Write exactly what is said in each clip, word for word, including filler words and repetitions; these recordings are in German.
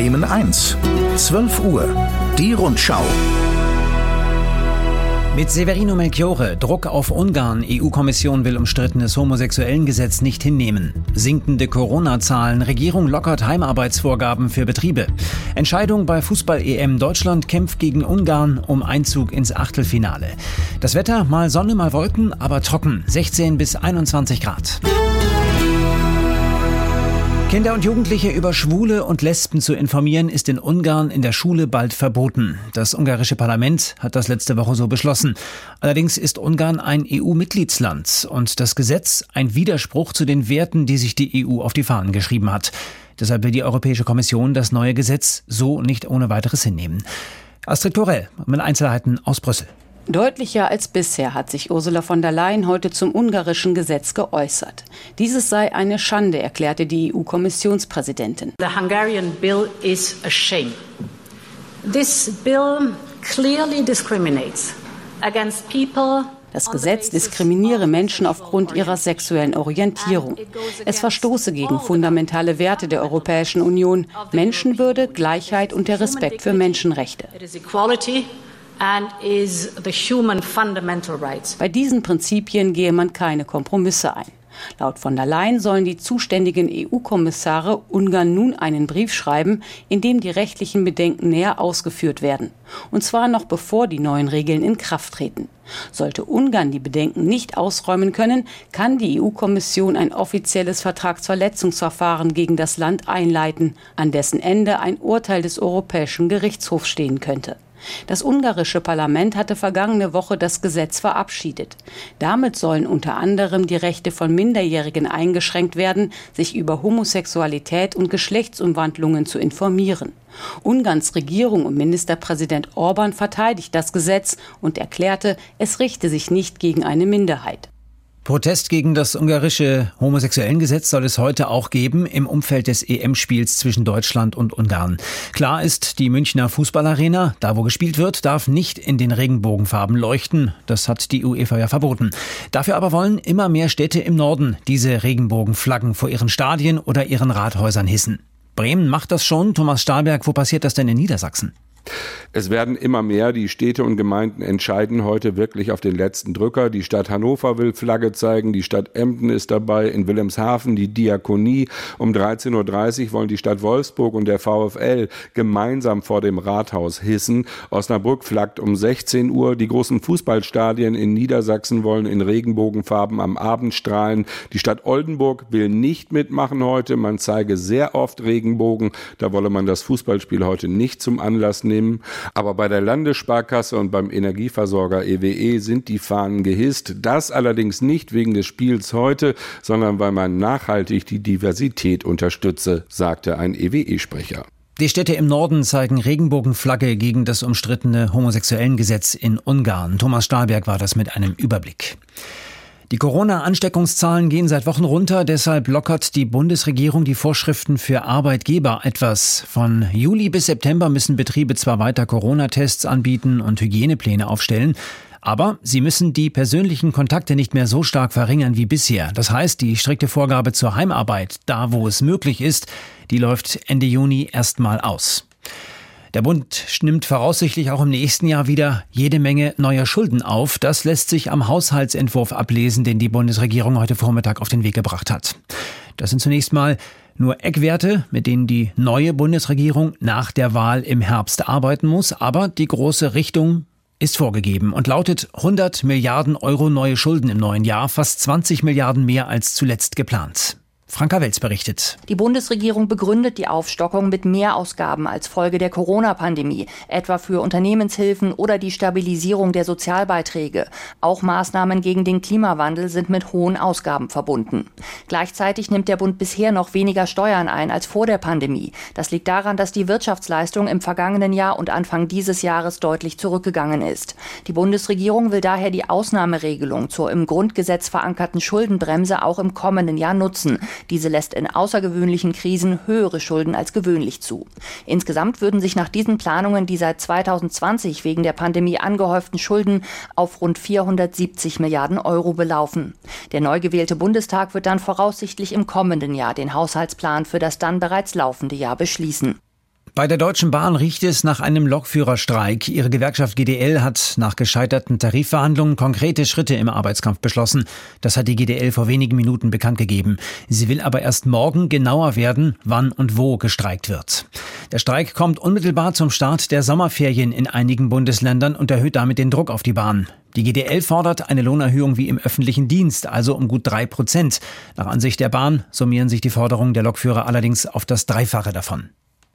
Bremen eins. zwölf Uhr. Die Rundschau. Mit Severino Melchiorre, Druck auf Ungarn. E U-Kommission will umstrittenes Homosexuellengesetz nicht hinnehmen. Sinkende Corona-Zahlen. Regierung lockert Heimarbeitsvorgaben für Betriebe. Entscheidung bei Fußball-E M. Deutschland kämpft gegen Ungarn um Einzug ins Achtelfinale. Das Wetter, mal Sonne, mal Wolken, aber trocken. sechzehn bis einundzwanzig Grad. Kinder und Jugendliche über Schwule und Lesben zu informieren, ist in Ungarn in der Schule bald verboten. Das ungarische Parlament hat das letzte Woche so beschlossen. Allerdings ist Ungarn ein E U-Mitgliedsland und das Gesetz ein Widerspruch zu den Werten, die sich die E U auf die Fahnen geschrieben hat. Deshalb will die Europäische Kommission das neue Gesetz so nicht ohne weiteres hinnehmen. Astrid Torell mit Einzelheiten aus Brüssel. Deutlicher als bisher hat sich Ursula von der Leyen heute zum ungarischen Gesetz geäußert. Dieses sei eine Schande, erklärte die E U-Kommissionspräsidentin. The Hungarian bill is a shame. This bill clearly discriminates against people. Das Gesetz diskriminiere Menschen aufgrund ihrer sexuellen Orientierung. Es verstoße gegen fundamentale Werte der Europäischen Union, Menschenwürde, Gleichheit und der Respekt für Menschenrechte. And is the human fundamental rights. Bei diesen Prinzipien gehe man keine Kompromisse ein. Laut von der Leyen sollen die zuständigen E U-Kommissare Ungarn nun einen Brief schreiben, in dem die rechtlichen Bedenken näher ausgeführt werden. Und zwar noch bevor die neuen Regeln in Kraft treten. Sollte Ungarn die Bedenken nicht ausräumen können, kann die E U-Kommission ein offizielles Vertragsverletzungsverfahren gegen das Land einleiten, an dessen Ende ein Urteil des Europäischen Gerichtshofs stehen könnte. Das ungarische Parlament hatte vergangene Woche das Gesetz verabschiedet. Damit sollen unter anderem die Rechte von Minderjährigen eingeschränkt werden, sich über Homosexualität und Geschlechtsumwandlungen zu informieren. Ungarns Regierung und Ministerpräsident Orban verteidigt das Gesetz und erklärte, es richte sich nicht gegen eine Minderheit. Protest gegen das ungarische Homosexuellengesetz soll es heute auch geben im Umfeld des E M-Spiels zwischen Deutschland und Ungarn. Klar ist, die Münchner Fußballarena, da wo gespielt wird, darf nicht in den Regenbogenfarben leuchten. Das hat die UEFA ja verboten. Dafür aber wollen immer mehr Städte im Norden diese Regenbogenflaggen vor ihren Stadien oder ihren Rathäusern hissen. Bremen macht das schon. Thomas Stahlberg, wo passiert das denn in Niedersachsen? Es werden immer mehr. Die Städte und Gemeinden entscheiden heute wirklich auf den letzten Drücker. Die Stadt Hannover will Flagge zeigen, die Stadt Emden ist dabei, in Wilhelmshaven die Diakonie. Um dreizehn Uhr dreißig wollen die Stadt Wolfsburg und der VfL gemeinsam vor dem Rathaus hissen. Osnabrück flaggt um sechzehn Uhr. Die großen Fußballstadien in Niedersachsen wollen in Regenbogenfarben am Abend strahlen. Die Stadt Oldenburg will nicht mitmachen heute. Man zeige sehr oft Regenbogen. Da wolle man das Fußballspiel heute nicht zum Anlass nehmen. Aber bei der Landessparkasse und beim Energieversorger E W E sind die Fahnen gehisst. Das allerdings nicht wegen des Spiels heute, sondern weil man nachhaltig die Diversität unterstütze, sagte ein E W E-Sprecher. Die Städte im Norden zeigen Regenbogenflagge gegen das umstrittene Homosexuellengesetz in Ungarn. Thomas Stahlberg war das mit einem Überblick. Die Corona-Ansteckungszahlen gehen seit Wochen runter, deshalb lockert die Bundesregierung die Vorschriften für Arbeitgeber etwas. Von Juli bis September müssen Betriebe zwar weiter Corona-Tests anbieten und Hygienepläne aufstellen, aber sie müssen die persönlichen Kontakte nicht mehr so stark verringern wie bisher. Das heißt, die strikte Vorgabe zur Heimarbeit, da wo es möglich ist, die läuft Ende Juni erstmal aus. Der Bund nimmt voraussichtlich auch im nächsten Jahr wieder jede Menge neuer Schulden auf. Das lässt sich am Haushaltsentwurf ablesen, den die Bundesregierung heute Vormittag auf den Weg gebracht hat. Das sind zunächst mal nur Eckwerte, mit denen die neue Bundesregierung nach der Wahl im Herbst arbeiten muss. Aber die große Richtung ist vorgegeben und lautet hundert Milliarden Euro neue Schulden im neuen Jahr, fast zwanzig Milliarden mehr als zuletzt geplant. Franka Welz berichtet. Die Bundesregierung begründet die Aufstockung mit Mehrausgaben als Folge der Corona-Pandemie, etwa für Unternehmenshilfen oder die Stabilisierung der Sozialbeiträge. Auch Maßnahmen gegen den Klimawandel sind mit hohen Ausgaben verbunden. Gleichzeitig nimmt der Bund bisher noch weniger Steuern ein als vor der Pandemie. Das liegt daran, dass die Wirtschaftsleistung im vergangenen Jahr und Anfang dieses Jahres deutlich zurückgegangen ist. Die Bundesregierung will daher die Ausnahmeregelung zur im Grundgesetz verankerten Schuldenbremse auch im kommenden Jahr nutzen. Diese lässt in außergewöhnlichen Krisen höhere Schulden als gewöhnlich zu. Insgesamt würden sich nach diesen Planungen die seit zweitausendzwanzig wegen der Pandemie angehäuften Schulden auf rund vierhundertsiebzig Milliarden Euro belaufen. Der neu gewählte Bundestag wird dann voraussichtlich im kommenden Jahr den Haushaltsplan für das dann bereits laufende Jahr beschließen. Bei der Deutschen Bahn riecht es nach einem Lokführerstreik. Ihre Gewerkschaft G D L hat nach gescheiterten Tarifverhandlungen konkrete Schritte im Arbeitskampf beschlossen. Das hat die G D L vor wenigen Minuten bekannt gegeben. Sie will aber erst morgen genauer werden, wann und wo gestreikt wird. Der Streik kommt unmittelbar zum Start der Sommerferien in einigen Bundesländern und erhöht damit den Druck auf die Bahn. Die G D L fordert eine Lohnerhöhung wie im öffentlichen Dienst, also um gut drei Prozent. Nach Ansicht der Bahn summieren sich die Forderungen der Lokführer allerdings auf das Dreifache davon.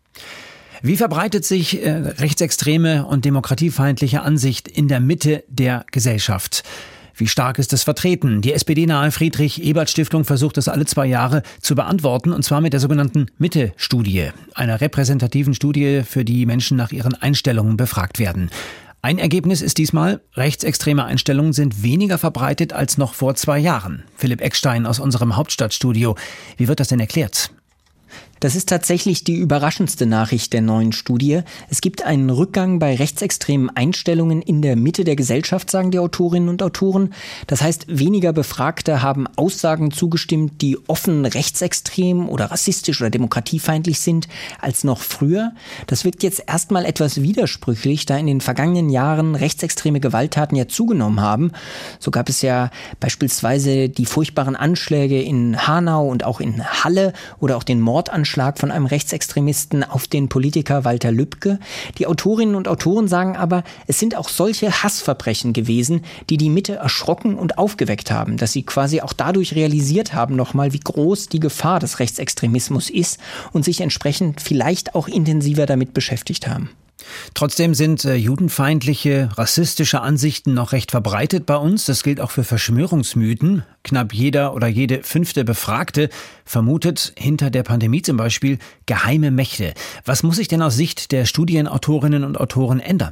Wie verbreitet sich äh, rechtsextreme und demokratiefeindliche Ansicht in der Mitte der Gesellschaft? Wie stark ist es vertreten? Die S P D-nahe Friedrich-Ebert-Stiftung versucht es alle zwei Jahre zu beantworten, und zwar mit der sogenannten Mitte-Studie, einer repräsentativen Studie, für die Menschen nach ihren Einstellungen befragt werden. Ein Ergebnis ist diesmal, rechtsextreme Einstellungen sind weniger verbreitet als noch vor zwei Jahren. Philipp Eckstein aus unserem Hauptstadtstudio. Wie wird das denn erklärt? Das ist tatsächlich die überraschendste Nachricht der neuen Studie. Es gibt einen Rückgang bei rechtsextremen Einstellungen in der Mitte der Gesellschaft, sagen die Autorinnen und Autoren. Das heißt, weniger Befragte haben Aussagen zugestimmt, die offen rechtsextrem oder rassistisch oder demokratiefeindlich sind, als noch früher. Das wirkt jetzt erstmal etwas widersprüchlich, da in den vergangenen Jahren rechtsextreme Gewalttaten ja zugenommen haben. So gab es ja beispielsweise die furchtbaren Anschläge in Hanau und auch in Halle oder auch den Mordanschlag von einem Rechtsextremisten auf den Politiker Walter Lübcke. Die Autorinnen und Autoren sagen aber, es sind auch solche Hassverbrechen gewesen, die die Mitte erschrocken und aufgeweckt haben, dass sie quasi auch dadurch realisiert haben nochmal, wie groß die Gefahr des Rechtsextremismus ist und sich entsprechend vielleicht auch intensiver damit beschäftigt haben. Trotzdem sind äh, judenfeindliche, rassistische Ansichten noch recht verbreitet bei uns. Das gilt auch für Verschwörungsmythen. Knapp jeder oder jede fünfte Befragte vermutet hinter der Pandemie zum Beispiel geheime Mächte. Was muss sich denn aus Sicht der Studienautorinnen und Autoren ändern?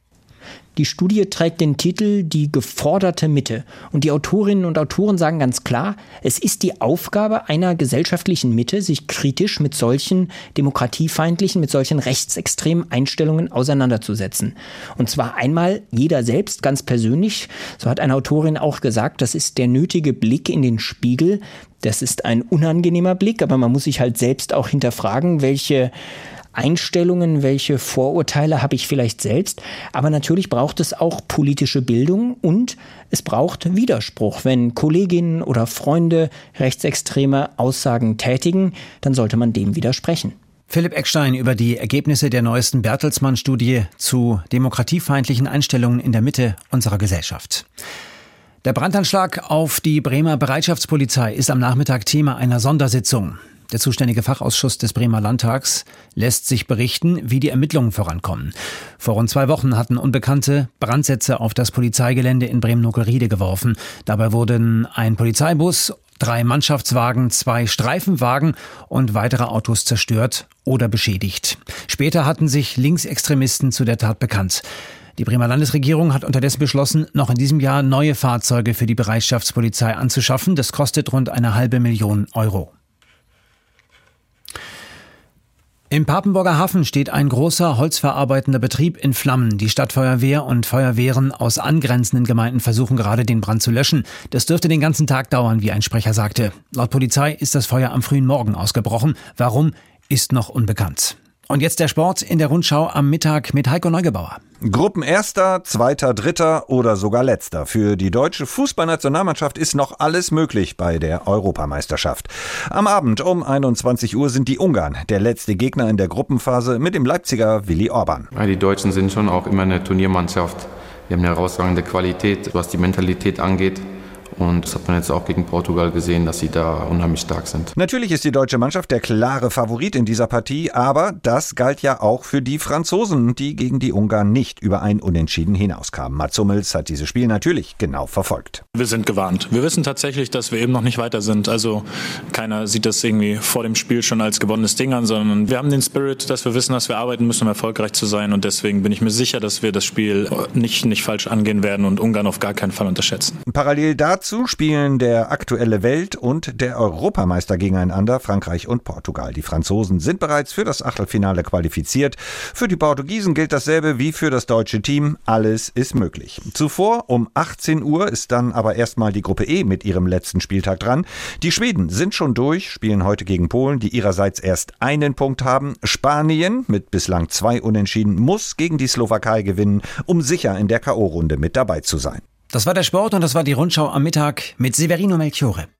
Die Studie trägt den Titel »Die geforderte Mitte«. Und die Autorinnen und Autoren sagen ganz klar, es ist die Aufgabe einer gesellschaftlichen Mitte, sich kritisch mit solchen demokratiefeindlichen, mit solchen rechtsextremen Einstellungen auseinanderzusetzen. Und zwar einmal jeder selbst, ganz persönlich. So hat eine Autorin auch gesagt, das ist der nötige Blick in den Spiegel. Das ist ein unangenehmer Blick, aber man muss sich halt selbst auch hinterfragen, welche Einstellungen, welche Vorurteile habe ich vielleicht selbst. Aber natürlich braucht es auch politische Bildung und es braucht Widerspruch. Wenn Kolleginnen oder Freunde rechtsextreme Aussagen tätigen, dann sollte man dem widersprechen. Philipp Eckstein über die Ergebnisse der neuesten Bertelsmann-Studie zu demokratiefeindlichen Einstellungen in der Mitte unserer Gesellschaft. Der Brandanschlag auf die Bremer Bereitschaftspolizei ist am Nachmittag Thema einer Sondersitzung. Der zuständige Fachausschuss des Bremer Landtags lässt sich berichten, wie die Ermittlungen vorankommen. Vor rund zwei Wochen hatten Unbekannte Brandsätze auf das Polizeigelände in Bremen-Nockelriede geworfen. Dabei wurden ein Polizeibus, drei Mannschaftswagen, zwei Streifenwagen und weitere Autos zerstört oder beschädigt. Später hatten sich Linksextremisten zu der Tat bekannt. Die Bremer Landesregierung hat unterdessen beschlossen, noch in diesem Jahr neue Fahrzeuge für die Bereitschaftspolizei anzuschaffen. Das kostet rund eine halbe Million Euro. Im Papenburger Hafen steht ein großer holzverarbeitender Betrieb in Flammen. Die Stadtfeuerwehr und Feuerwehren aus angrenzenden Gemeinden versuchen gerade, den Brand zu löschen. Das dürfte den ganzen Tag dauern, wie ein Sprecher sagte. Laut Polizei ist das Feuer am frühen Morgen ausgebrochen. Warum, ist noch unbekannt. Und jetzt der Sport in der Rundschau am Mittag mit Heiko Neugebauer. Gruppenerster, Zweiter, Dritter oder sogar Letzter. Für die deutsche Fußballnationalmannschaft ist noch alles möglich bei der Europameisterschaft. Am Abend um einundzwanzig Uhr sind die Ungarn der letzte Gegner in der Gruppenphase mit dem Leipziger Willi Orban. Ja, die Deutschen sind schon auch immer eine Turniermannschaft. Wir haben eine herausragende Qualität, was die Mentalität angeht. Und das hat man jetzt auch gegen Portugal gesehen, dass sie da unheimlich stark sind. Natürlich ist die deutsche Mannschaft der klare Favorit in dieser Partie, aber das galt ja auch für die Franzosen, die gegen die Ungarn nicht über ein Unentschieden hinauskamen. Mats Hummels hat dieses Spiel natürlich genau verfolgt. Wir sind gewarnt. Wir wissen tatsächlich, dass wir eben noch nicht weiter sind. Also keiner sieht das irgendwie vor dem Spiel schon als gewonnenes Ding an, sondern wir haben den Spirit, dass wir wissen, dass wir arbeiten müssen, um erfolgreich zu sein. Und deswegen bin ich mir sicher, dass wir das Spiel nicht, nicht falsch angehen werden und Ungarn auf gar keinen Fall unterschätzen. Parallel dazu Dazu spielen der aktuelle Welt- und der Europameister gegeneinander, Frankreich und Portugal. Die Franzosen sind bereits für das Achtelfinale qualifiziert. Für die Portugiesen gilt dasselbe wie für das deutsche Team. Alles ist möglich. Zuvor um achtzehn Uhr ist dann aber erstmal die Gruppe E mit ihrem letzten Spieltag dran. Die Schweden sind schon durch, spielen heute gegen Polen, die ihrerseits erst einen Punkt haben. Spanien mit bislang zwei Unentschieden muss gegen die Slowakei gewinnen, um sicher in der K O-Runde mit dabei zu sein. Das war der Sport und das war die Rundschau am Mittag mit Severino Melchiore.